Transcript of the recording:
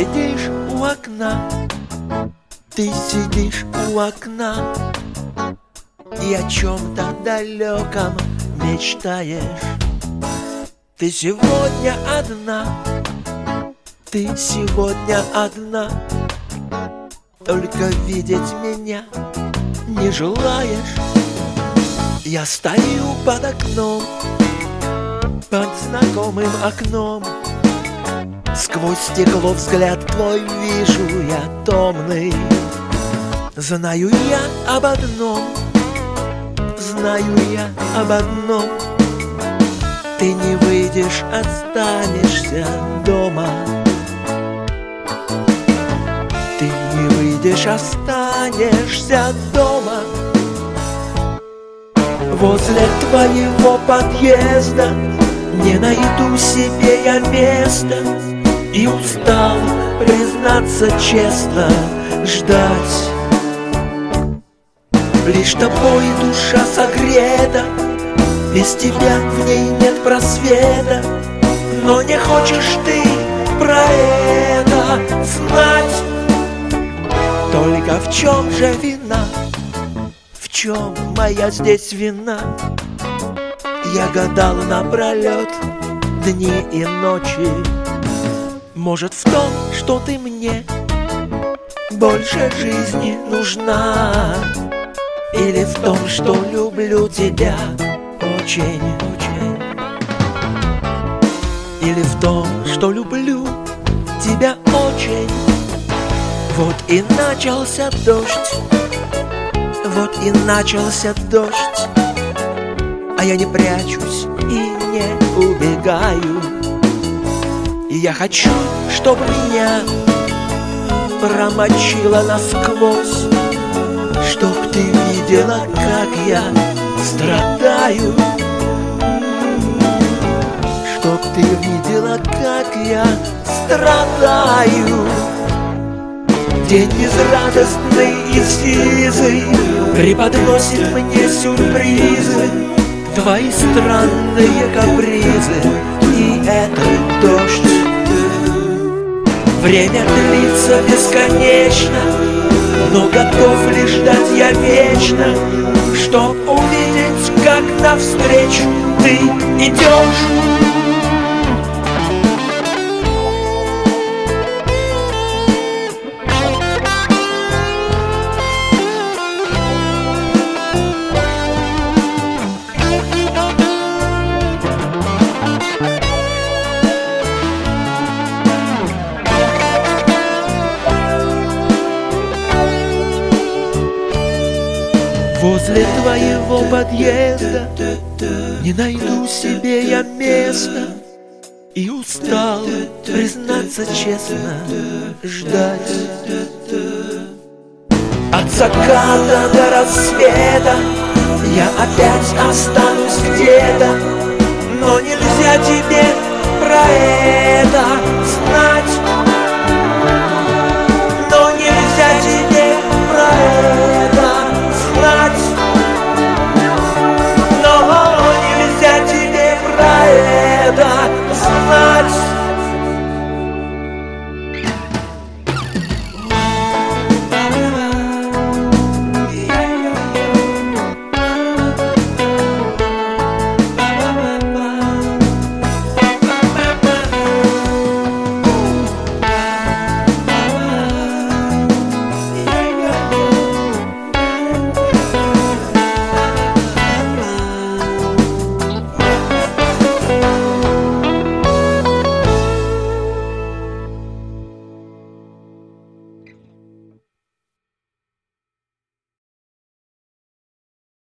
сидишь у окна, ты сидишь у окна и о чем-то далеком мечтаешь. Ты сегодня одна, ты сегодня одна, только видеть меня не желаешь. Я стою под окном, под знакомым окном, сквозь стекло взгляд твой вижу я томный. Знаю я об одном, знаю я об одном: ты не выйдешь, останешься дома. Ты не выйдешь, останешься дома. Возле твоего подъезда не найду себе я места, и устал, признаться честно, ждать. Лишь тобой душа согрета, без тебя в ней нет просвета. Но не хочешь ты про это знать. Только в чем же вина? В чем моя здесь вина? Я гадал напролет дни и ночи. Может, в том, что ты мне больше жизни нужна, или в том, что люблю тебя очень, очень, или в том, что люблю тебя очень. Вот и начался дождь, вот и начался дождь, а я не прячусь и не убегаю. И я хочу, чтобы меня промочило насквозь, чтоб ты видела, как я страдаю, чтоб ты видела, как я страдаю. День безрадостный и сизый преподносит мне сюрпризы, твои странные капризы и этот дождь. Время длится бесконечно, но готов ли ждать я вечно, чтоб увидеть, как навстречу ты идешь. Возле твоего подъезда не найду себе я места, и устал, признаться честно, ждать. От заката до рассвета я опять останусь где-то, но нельзя тебе про это знать.